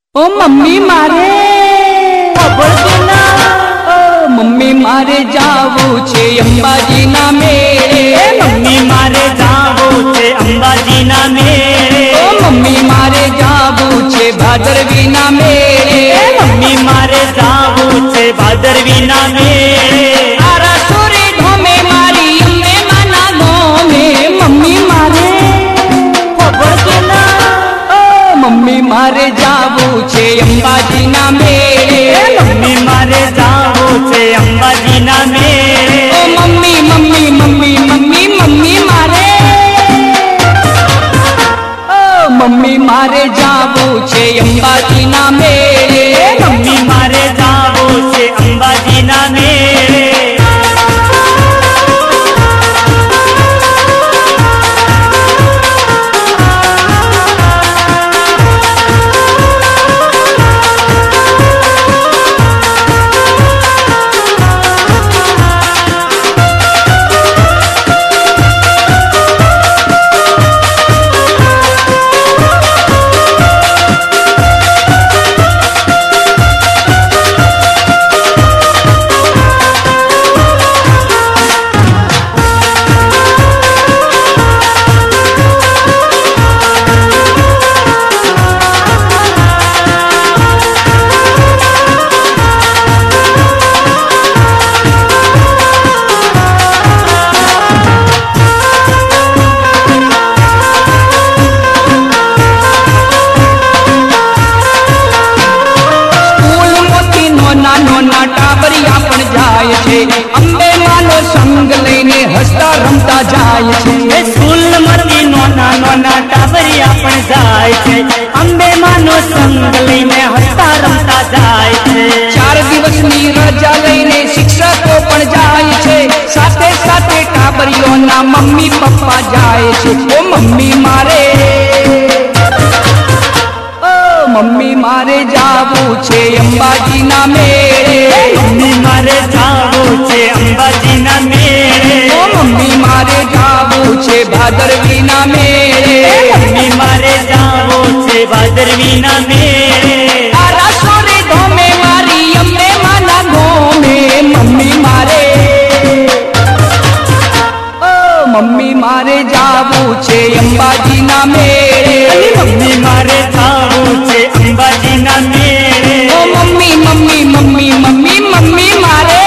ओ mummy मारे mummy मारे जावू छे अंबाजी ना मेरे। मम्मी मारे जावू छे अंबाजी ना मेरे। ओ मम्मी मारे जावू छे भादरवी ना मेरे। मम्मी मारे जावू छे भादरवी ना मेरे। आरा सूरी ढोमे मारी अम्बे माना गोमे मम्मी मारे मम्मी मारे जावू छे अंबाजी ना मेरे। मम्मी मारे जावू छे अंबाजी ना मेरे। ओ mummy mummy mummy mummy mummy मारे ओ मम्मी मारे जावू छे अंबाजी ना मेरे। मम्मी मारे जावू छे अंबाजी ना मेरे। अंबे मानो संग लईने हसता रमता जाय छे। स्कूल मती नोना नोना टाबरिया पण जाय छे। अंबे मानो संग लईने हसता रमता जाय छे। 4 दिवसनी रजा लईने शिक्षको पण जाय छे। साथे साथे टाबरियोना मम्मी पप्पा जाय छे। ओ मम्मी मारे मम्मी मारे जावू छे अंबाजी ना मेरे। मम्मी मारे जावू छे अंबाजी ना मेरे। ओ मम्मी मारे जावू छे भादरवी ना मेरे। मम्मी मारे जावू छे भादरवी ना मेरे। आरा सोरे धोमे मारी अम्बे माना गोमे मम्मी मारे ओ मम्मी मारे जावू छे अंबाजी ना मेरे। मम्मी मारे जावू छे अंबाजी ना मेरे। ओ mummy mummy mummy mummy mummy मारे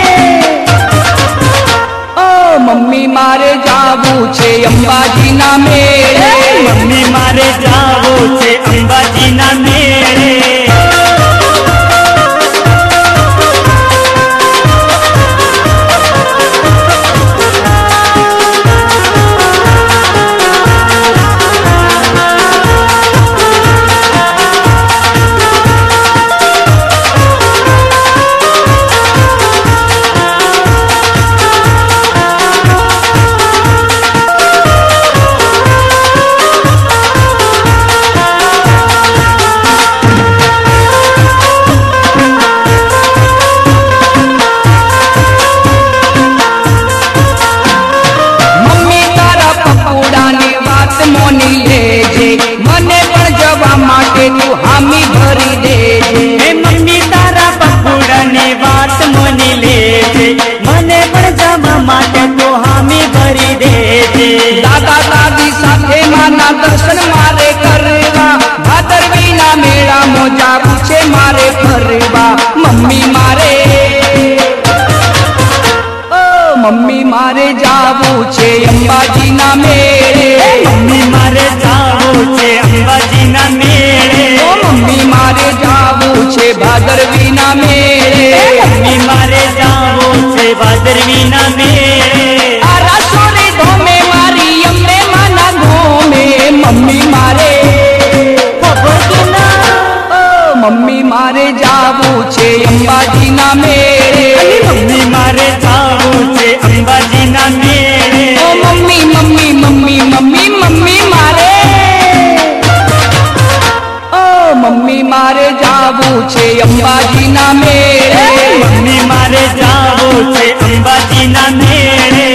ओ मम्मी मारे जावू छे अंबाजी ना मेरे। मम्मी मारे जावू छे अंबाजी ना मेरे। मने पण जवा माटे तू हामी भरी देजे। मम्मी तारा पकोड़ा ने बात मोनी लेजे। मने पण जवा माटे तू हामी भरी देजे। दादा दादी साथे माना दर्शन मारे करवा। भादरवी ना मेळा मोजा पूछे मारे फरवा मम्मी मारे ओ मम्मी मारे जावू छे अंबाजी ना मेरे। मम्मी मारे जावू छे अंबाजी ना मेरे। ओ मम्मी मारे जावू छे भादरवी ना मेरे। मम्मी मारे जावू छे भादरवी ना मेरे। आरा सोरे धोमे मारी अम्बे माना गोमे मम्मी मारे ओ मम्मी मारे जावू छे अंबाजी ना मेरे। मम्मी मारे जावू छे अंबाजी ना मेरे। ओ mummy mummy mummy mummy mummy मारे ओ मम्मी मारे जावू छे अंबाजी ना मेरे। मम्मी मारे जावू छे अंबाजी ना मेरे।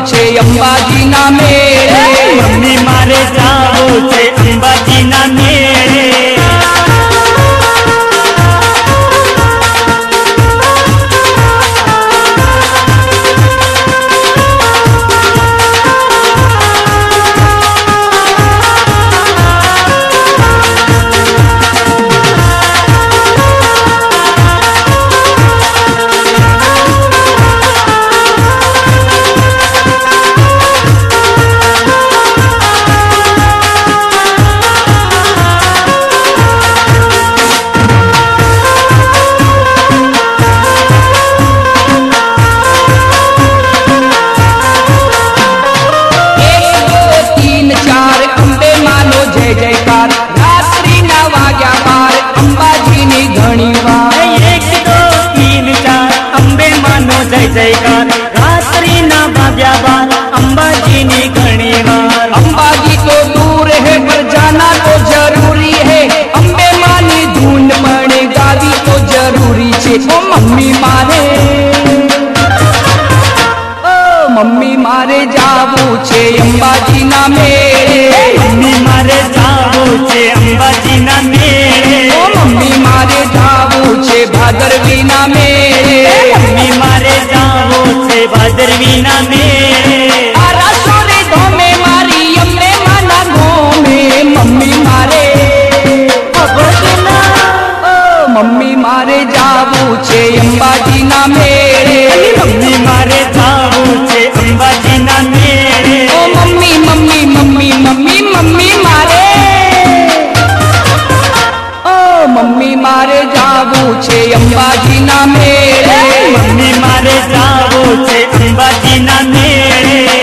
છે અંબાજીના મેળે. મમ્મી મારે જાવું છે અંબાજીના મેળે. रात्रिना भाग्या बार अंबाजी ने घणी बार. अंबाजी तो दूर है पर जाना तो जरूरी है. अंबे मानी धून पड़े गावी तो जरूरी છે. ओ मम्मी मारे, ओ मम्मी मारे जावू છે અંબાજીના મેળે. મમ્મી મારે જાવું છે અંબાજીના મેળે. ओ मम्मी मारे जावू છે ભાદરવીના મેળે. મમ્મી મારે જાવું છે ભાદરવીના મેળે. આ રાસોરે ધોમે મારી અંબે માના ગોમે. મમ્મી મારે, ઓ મમ્મી મારે જાવુ છે અંબાજીના મેળે. મમ્મી મારે જાવું છે અંબાજીના મેળે. ઓ mummy mummy mummy mummy mummy મારે, ઓ મમ્મી મારે જાવુ છે અંબાજીના મેળે. મમ્મી મારે જાવું છે અંબાજીના મેળે.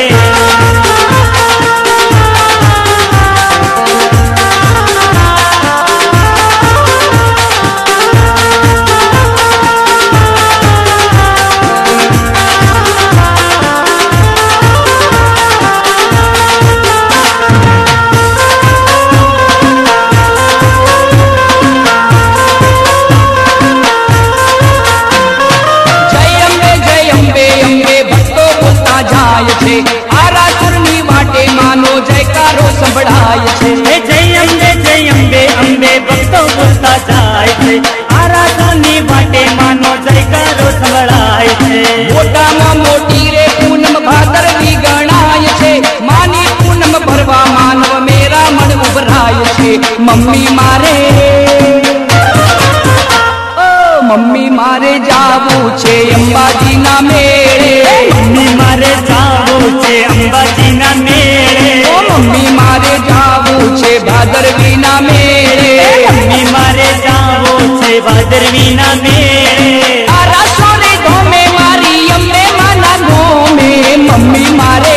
આ રાસુરની વાટે માનો જયકારો સંભળાય છે. જય અંબે અંબે ભક્તો બોલતા જાય છે. આ રાધાની વાટે માનો જયકારો સંભળાય છે. મોટામાં મોટી રે પૂનમ ભાદરવી ગણાય છે. માની પૂનમ ભરવા માનવ મેરા મન ઉભરાય છે. મમ્મી મારે, ઓ મમ્મી મારે જાવુ છે અંબાજીના મેળે. મમ્મી મારે જાવું છે અંબાજીના મેળે. ઓ મમ્મી મારે જાવુ છે ભાદરવીના મેળે. મમ્મી મારે જાવું છે ભાદરવીના મેળે. આ રાસોરે ધોમે મારી અંબે માના ગોમે. મમ્મી મારે,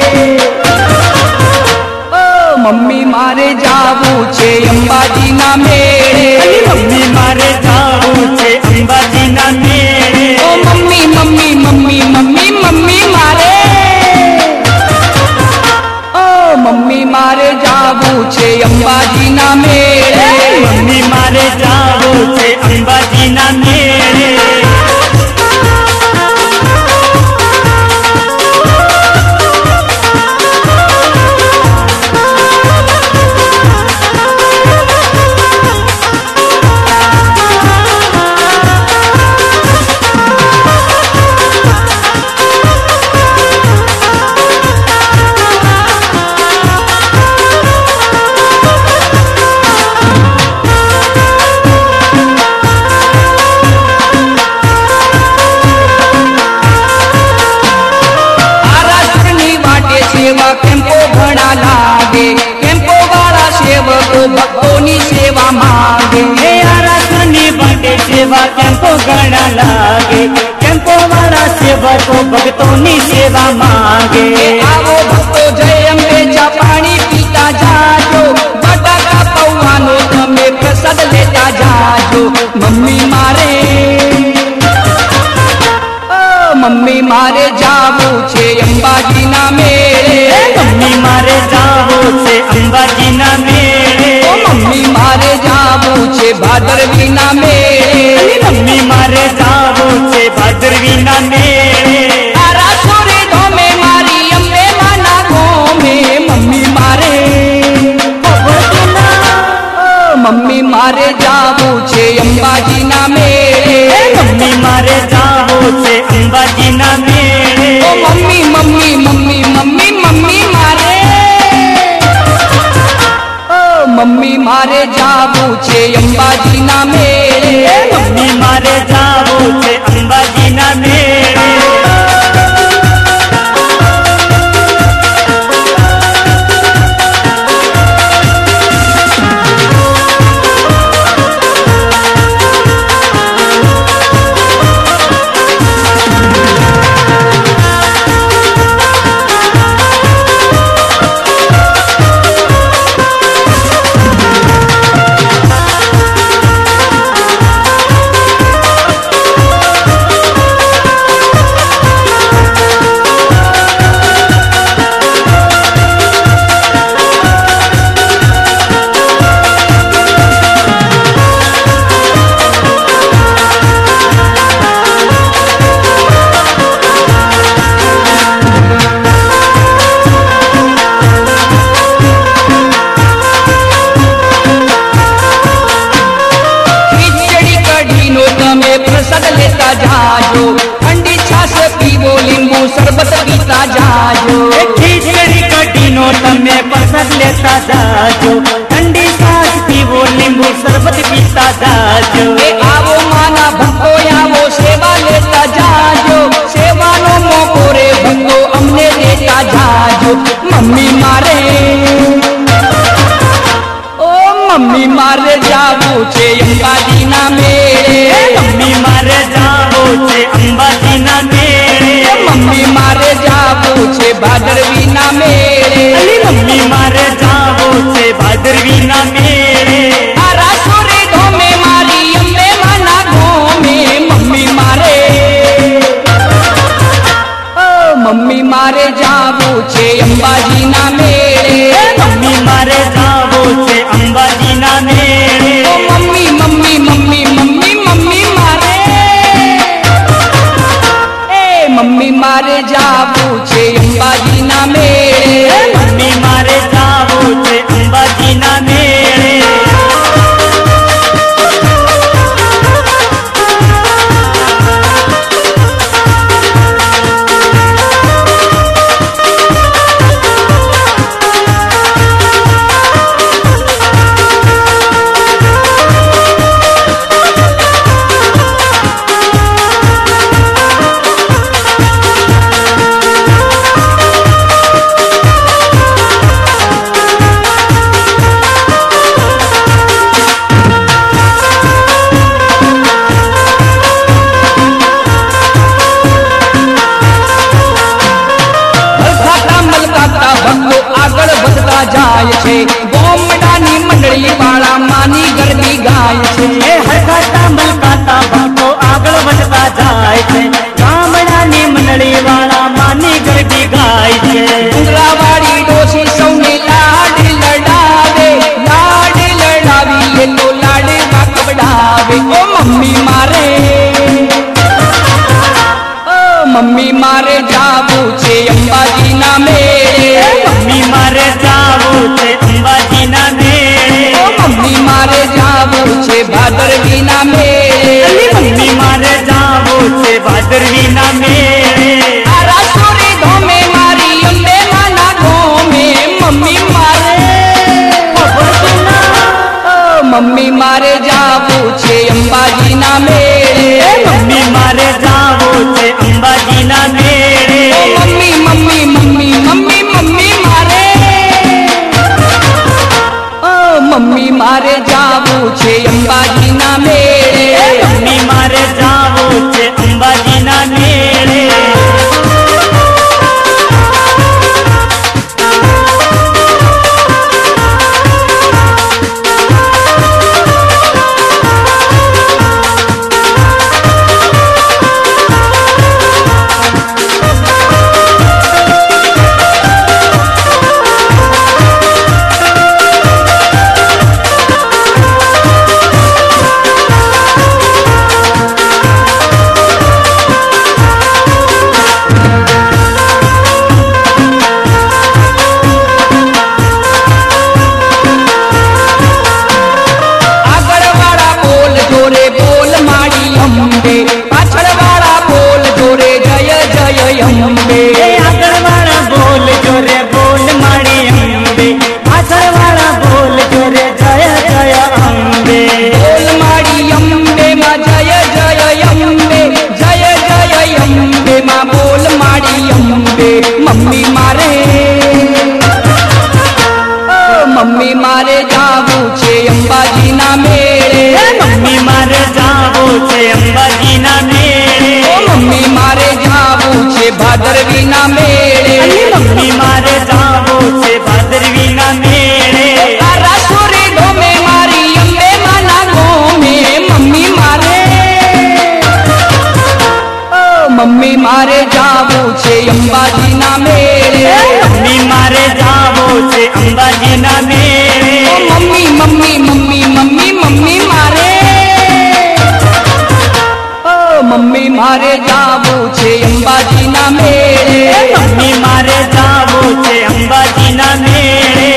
ઓ મમ્મી મારે જાવુ છે અંબાજીના મેળે. મમ્મી મારે જાવું છે અંબાજીના મેળે. ઓ mummy mummy mummy mummy mummy મારે, ઓ મમ્મી મારે જાવુ છે અંબાજીના મેળે. મમ્મી મારે જાવું છે અંબાજીના મેળે. કેમ્પો ઘણા લાગે. કેમ્પો વાળા સેવકો ભક્તોની સેવા માંગે. હે આ રાધાની વાટે સેવા કેમ્પો ઘણા લાગે. કેમ્પો વાળા સેવકો ભક્તોની સેવા માંગે. આવો ભક્તો જય અંબે ચા પાણી પીતા જાજો. બટાકા પૌવાનો તમે પ્રસાદ લેતા જાજો. મમ્મી મારે, ઓ મમ્મી મારે જાવું છે અંબાજીના મેળે. મમ્મી મારે જાવું છે અંબાજીના મેળે. ઓ મમ્મી મારે જાવું છે ભાદરવીના મેળે. મમ્મી મારે જાવું છે ભાદરવીના મેળે. આ રાસોરે ધોમે મારી છે અંબાજીના મેળે. ઓ mummy mummy mummy mummy mummy મારે, ઓ મમ્મી મારે જાવું છે અંબાજીના મેળે. મમ્મી મારે જાવું છે અંબાજીના મેળે. ठंडी छास पीवो, लींबू शरबत पीता जाजो. खीचड़ी कढ़ीनो तमे प्रसाद लेता जाजो. ठंडी छास पीवो, लींबू शरबत पीता जाजो. आवो माना भक्तो आवो, सेवा लेता जाजो. सेवानो मोको रे भक्तो अमने देता जाजो. मम्मी मारे, ओ मम्मी मारे जावू छे अंबाजीना मेळे. मम्मी मारे जावू छे अंबाजीना मेळे. मम्मी मारे जावू छे भादरवीना मेळे. मम्मी मारे जावू छे भादरवीना मेळे. आ रासोरे धोमे मारी अंबे माना घोमे. मम्मी मारे, ओ मम्मी मारे जावू छे अंबाजीना मेळे. मम्मी मारे जावू छे अंबाजीना मेळे. ओ mummy mummy mummy mummy mummy मारे, ए मम्मी मारे जावू छे अंबाजीना मेळे. मम्मी मारे जावू छे अंबाजीना मेळे. જાય છે ગોમડાની મંડળી વાળા માની ગરબી ગાય છે. હરખાતા મલકાતા ભક્તો આગળ વધતા જાય છે. ગામડાની મંડળી વાળા માની ગરબી ગાય છે. ડુંગરાવાળી ડોસી સૌને લાડ લડાવે, લાડ લડાવી એ તો લાડવા કવડાવે. ઓ મમ્મી મારે, ઓ મમ્મી મારે જાવું છે અંબાજીના મેળે. મમ્મી મારે જાવું છે અંબાજીના મેળે. મમ્મી મારે જાવું છે ભાદરવીના મેળે. મમ્મી મારે જાવું છે ભાદરવીના મેળે. આ રાસોરી ધોમે મારી અંબે માના ઘોમે. મમ્મી મારે, ઓ મમ્મી મારે જાવું છે અંબાજીના મેળે. મમ્મી મારે જાવું છે અંબાજીના મેળે. ઓ mummy mummy mummy mummy mummy મારે, ઓ મમ્મી મારે જાવું છે અંબાજીના મેળે. મમ્મી મારે જાવું છે અંબાજીના મેળે. મમ્મી મારે જાવું છે અંબાજીના મેળે મમ્મી મારે જાવું છે અંબાજીના મેળે mummy mummy mummy mummy mummy મારે મમ્મી મારે જાવું છે અંબાજીના મેળે મમ્મી મારે જાવું છે અંબાજીના મેળે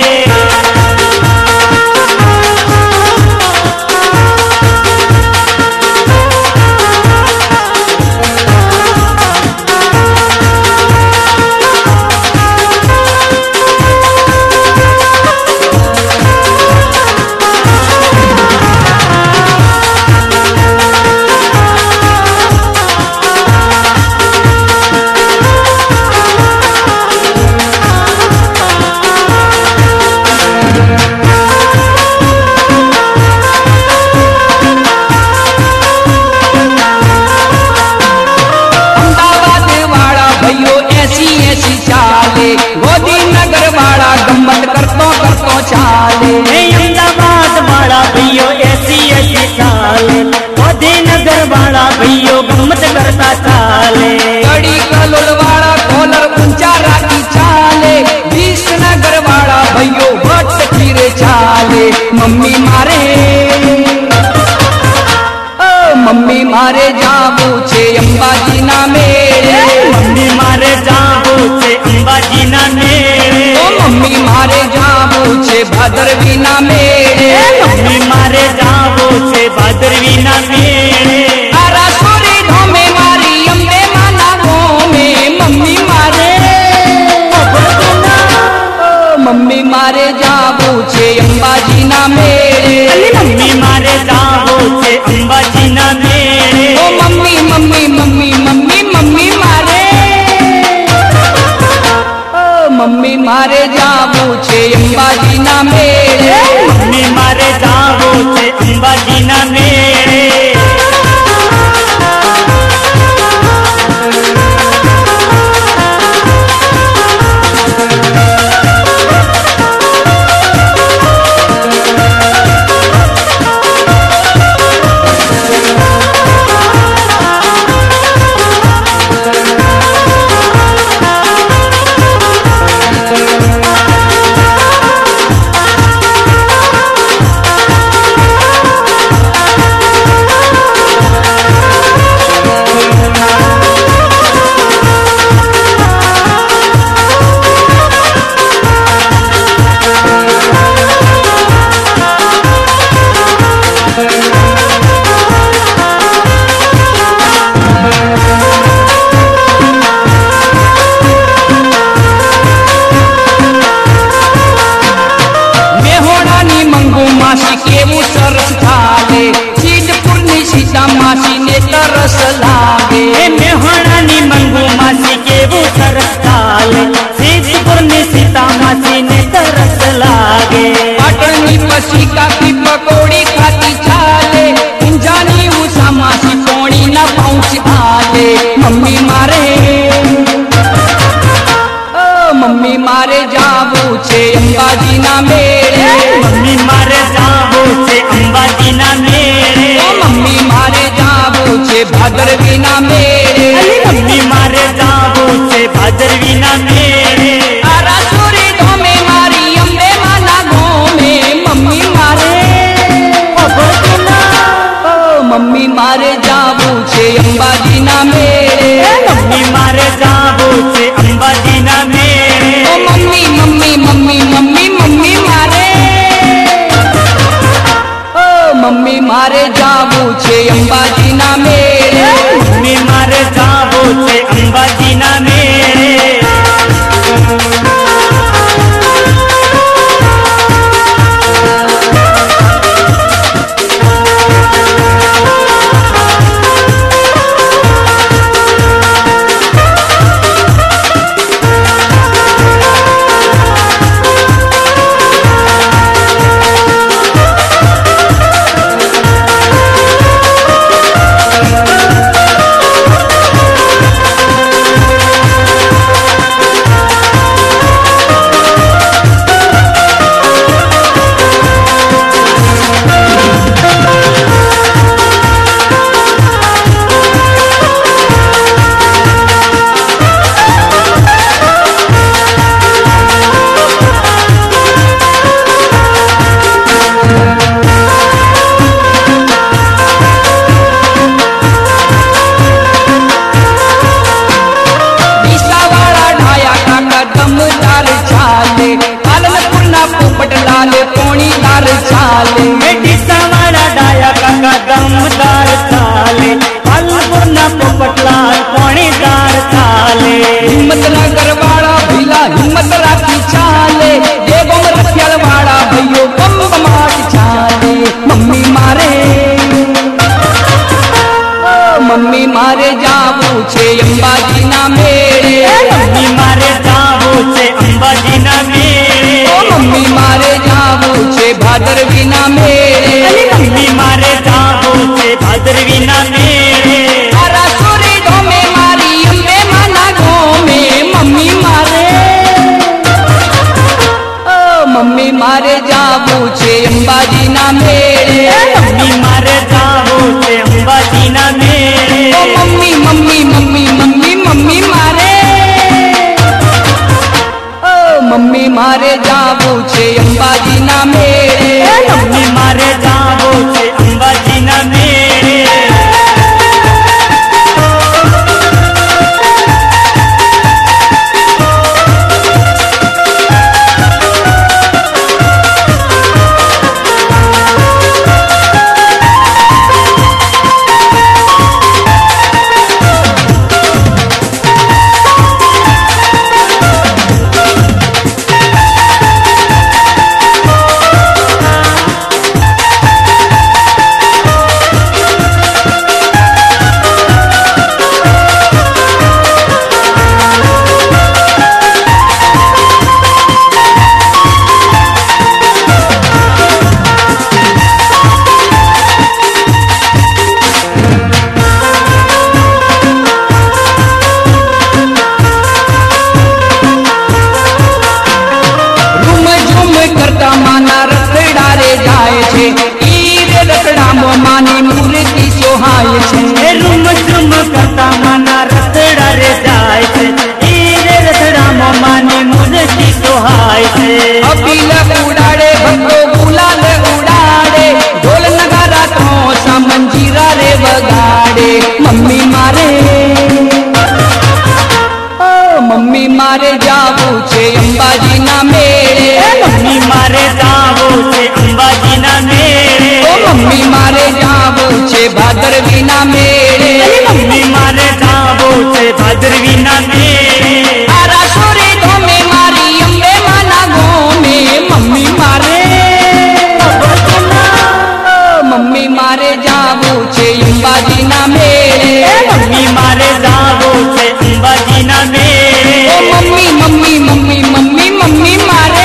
ગોધીનગર વાળા ગમત કરતો કરતો ચાલે અમદાવાદ વાળા ભાઈઓ એસી એસી ચાલે ગોધીનગર વાળા ભાઈઓ ગમત કરતા ચાલે કડી કલોલ વાળા કોલર ઊંચા રાખી ચાલે વિસનગર વાળા ભાઈઓ વટ ફીરે ચાલે મમ્મી મારે મમ્મી મારે જાવું છે અંબાજીના મેળે મમ્મી મારે જાવું છે અંબાજીના મેળે મમ્મી મારે જાવું છે ભાદરવીના મેળે મમ્મી મારે જાવું છે ભાદરવીના મેળે આરાસુરી ઢોમે મારી અંબે માના ગોમે મમ્મી મારે મમ્મી મારે જાવું છે અંબાજીના મેળે મમ્મી મારે જાવું છે અંબાજીના મેળે ઓ mummy mummy mummy mummy mummy મારે મમ્મી મારે જાવું છે અંબાજીના મેળે મમ્મી મારે જાવું છે અંબાજીના મેળે કેવું સરસ થાલે સિદ્ધપુરની સીતા માસીને તરસ લાગે મેહોણાની મંગુ માસી કેવું સરસ ચાલે સિદ્ધપુરની સીતા માસીને તરસ લાગે પાટણની પછી કાપી પકોડી ખાતી ચાલે ઊંઝાની ઉષા માસી કોણીના પાઉચ આલે મમ્મી મારે મમ્મી મારે જાવું છે અંબાજીના મેળે મમ્મી મારે જાવું છે અંબાજીના મેળે મમ્મી મારે જાવું છે ભાદરવીના મેળે મમ્મી મારે જાવું છે ભાદરવીના મેળે આરાસુરી ઢોમે મારી અંબે માના ગોમે મમ્મી મારે મમ્મી મારે જાવું છે અંબાજીના મેળે મમ્મી મારે જાવું છે અંબાજીના મેળે mummy mummy mummy mummy mummy મારે મમ્મી મારે જાવું છે અંબાજીના મેળે મમ્મી મારે જાવું છે અંબાજીના મેળે हिम्मतनगर वाला भैला हिम्मत राखी चाले, देवम रखियल वाला भैयो बम बमाट चाले। मम्मी मारे मम्मी मारे जावू छे अंबाजी ना मेरे, मम्मी मारे जावू छे अंबाजी ना मेरे, मम्मी मारे जावू छे भादरवी ना मेरे, मम्मी मारे जावू छे भादरवी ना मेरे। तारा सूरी धोमे मारी अम्बे माना घोमे, मम्मी मारे मम्मी मारे जावू छे अंबाजी ना मेरे, मम्मी मारे जावू छे अंबाजी ना मेरे। Mummy mummy mummy mummy mummy मारे मम्मी मारे जावू छे अंबाजी ना मेरे, मम्मी मारे जावू छे अंबाजी ना मेरे। मानी मूर्ति सोहाय छे, रूम झूम करता माना रसड़ा रे जाय छे, ईरे रसड़ा मो मानी मूर्ति सोहाय छे। अबील उड़ाड़े भक्तो गुलाल उड़ाड़े, ढोल नगारा तो सा मंजीरा रे बगाड़े। मम्मी मारे मम्मी मारे जावू छे अंबाजी ना मेरे, मम्मी मारे जावू छे अंबाजी ना मेरे, मम्मी मारे जावू छे भादरवी ना मेरे, मम्मी मारे जावू छे भादरवी ना मेरे। तारा सूरी धोमे मारी अम्बे माना घोमे, मम्मी मारे मम्मी मारे जावू छे अंबाजी ना मेरे, मम्मी मारे जावू छे अंबाजी ना मेरे। Mummy mummy mummy mummy mummy मारे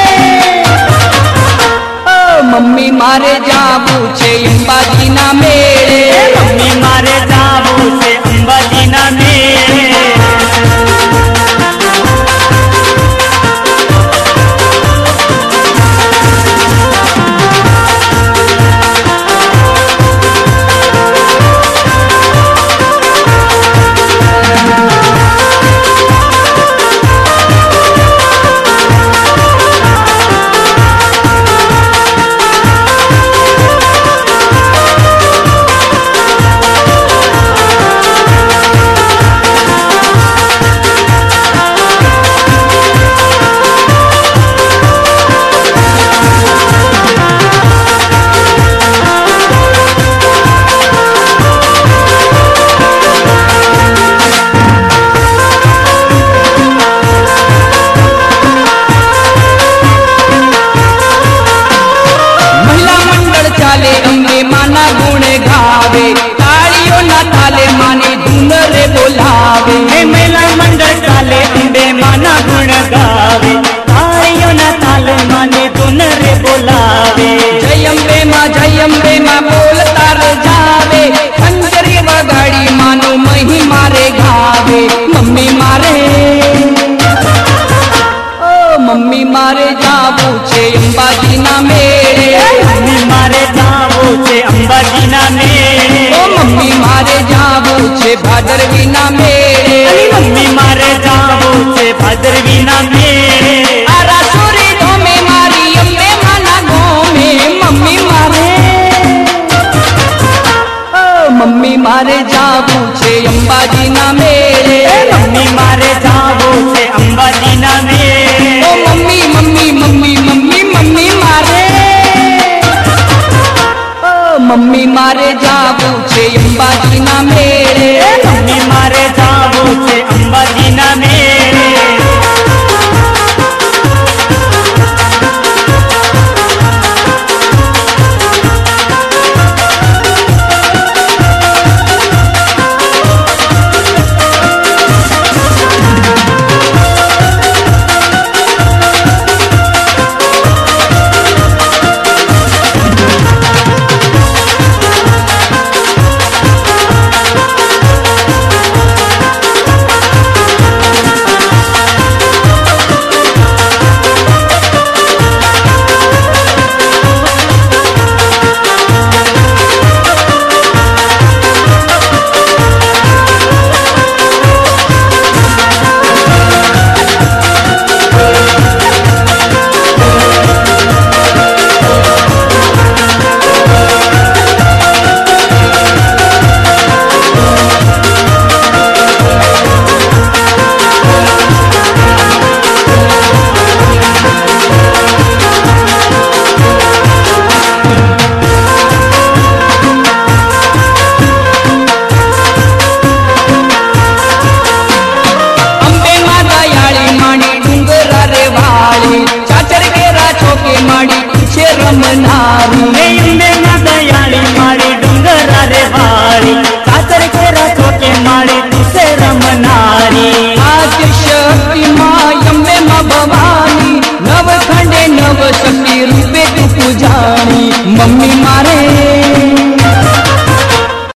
मम्मी मारे जावू छे अंबाजी ना मेरे, मम्मी मारे जावू छे अंबाजी ना मेरे। मम्मी मारे जावू छे अंबाजी ना मेरे, मम्मी मारे जावू छे अंबाजी ना मेरे, ओ मम्मी मारे जावू छे भादरवी ना मेरे, मम्मी मारे जावू छे भादरवी ना मेरे। आरा सूरी धोमे मारी अम्बे माना घोमे, मम्मी मारे मम्मी मारे जावू छे अंबाजी ना मेरे, मम्मी मारे जावू छे अंबाजी ना मेरे। ओ mummy mummy mummy mummy mummy मारे मम्मी मारे जावू छे अंबाजी ना मेरे, मम्मी मारे जावू छे अंबाजी ना मेरे। રમના